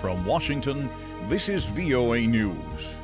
From Washington, this is VOA News.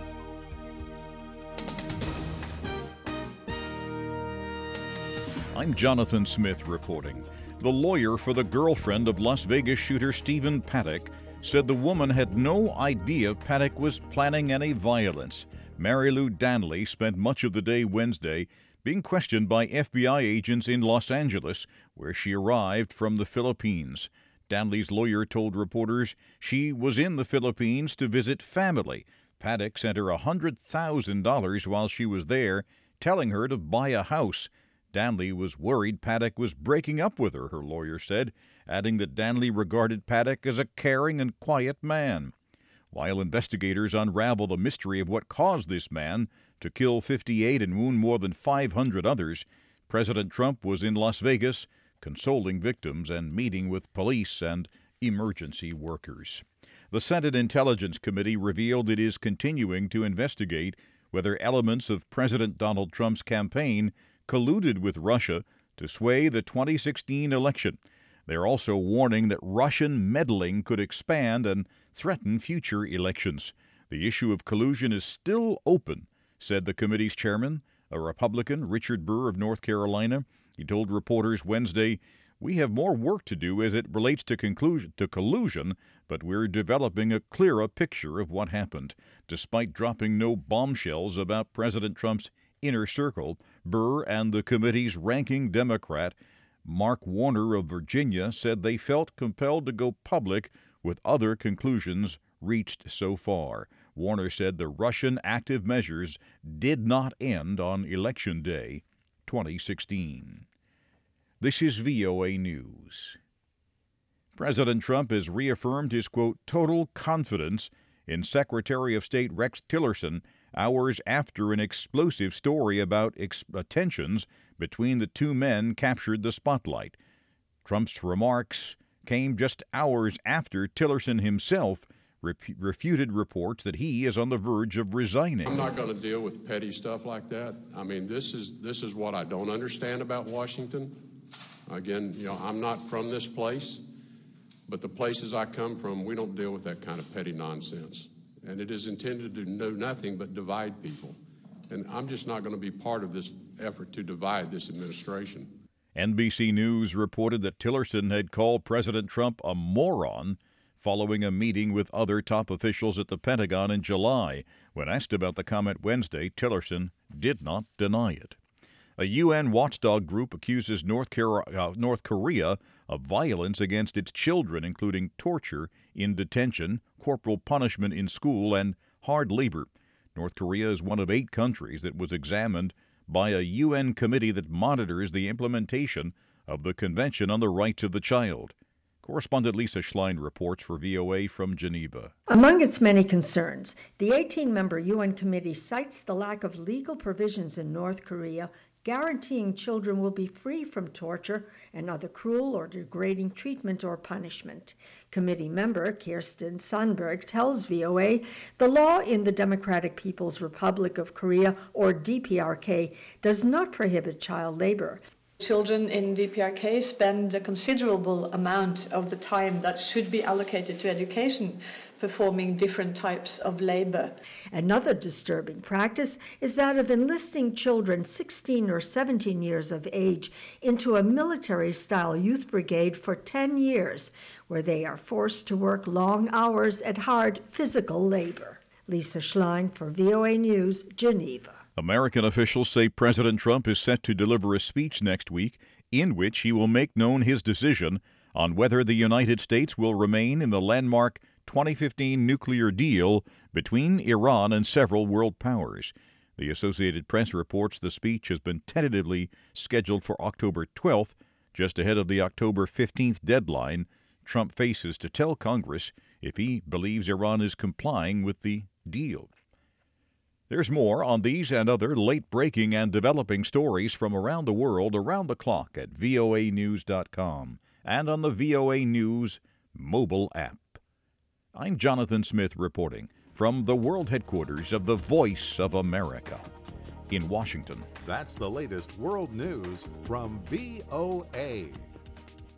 I'm Jonathan Smith reporting. The lawyer for the girlfriend of Las Vegas shooter Stephen Paddock said the woman had no idea Paddock was planning any violence. Mary Lou Danley spent much of the day Wednesday being questioned by FBI agents in Los Angeles, where she arrived from the Philippines. Danley's lawyer told reporters she was in the Philippines to visit family. Paddock sent her $100,000 while she was there, telling her to buy a house. Danley was worried Paddock was breaking up with her lawyer said, adding that Danley regarded Paddock as a caring and quiet man. While investigators unravel the mystery of what caused this man to kill 58 and wound more than 500 others, President Trump was in Las Vegas consoling victims and meeting with police and emergency workers. The Senate Intelligence Committee revealed it is continuing to investigate whether elements of President Donald Trump's campaign colluded with Russia to sway the 2016 election. They're also warning that Russian meddling could expand and threaten future elections. The issue of collusion is still open, said the committee's chairman, a Republican, Richard Burr of North Carolina. He told reporters Wednesday, "We have more work to do as it relates to collusion, but we're developing a clearer picture of what happened." Despite dropping no bombshells about President Trump's inner circle, Burr and the committee's ranking Democrat, Mark Warner of Virginia, said they felt compelled to go public with other conclusions reached so far. Warner said the Russian active measures did not end on Election Day 2016. This is VOA News. President Trump has reaffirmed his, quote, total confidence in Secretary of State Rex Tillerson hours after an explosive story about tensions between the two men captured the spotlight. Trump's remarks came just hours after Tillerson himself refuted reports that he is on the verge of resigning. I'm not going to deal with petty stuff like that. I mean, this is what I don't understand about Washington. Again, I'm not from this place, but the places I come from, we don't deal with that kind of petty nonsense. And it is intended to do nothing but divide people. And I'm just not going to be part of this effort to divide this administration. NBC News reported that Tillerson had called President Trump a moron following a meeting with other top officials at the Pentagon in July. When asked about the comment Wednesday, Tillerson did not deny it. A UN watchdog group accuses North Korea of violence against its children, including torture in detention, corporal punishment in school, and hard labor. North Korea is one of 8 countries that was examined by a UN committee that monitors the implementation of the Convention on the Rights of the Child. Correspondent Lisa Schlein reports for VOA from Geneva. Among its many concerns, the 18-member UN committee cites the lack of legal provisions in North Korea guaranteeing children will be free from torture and other cruel or degrading treatment or punishment. Committee member Kirsten Sandberg tells VOA the law in the Democratic People's Republic of Korea, or DPRK, does not prohibit child labor. Children in DPRK spend a considerable amount of the time that should be allocated to education performing different types of labor. Another disturbing practice is that of enlisting children 16 or 17 years of age into a military-style youth brigade for 10 years, where they are forced to work long hours at hard physical labor. Lisa Schlein for VOA News, Geneva. American officials say President Trump is set to deliver a speech next week in which he will make known his decision on whether the United States will remain in the landmark 2015 nuclear deal between Iran and several world powers. The Associated Press reports the speech has been tentatively scheduled for October 12th, just ahead of the October 15th deadline Trump faces to tell Congress if he believes Iran is complying with the deal. There's more on these and other late-breaking and developing stories from around the world around the clock at voanews.com and on the VOA News mobile app. I'm Jonathan Smith reporting from the world headquarters of the Voice of America in Washington. That's the latest world news from VOA.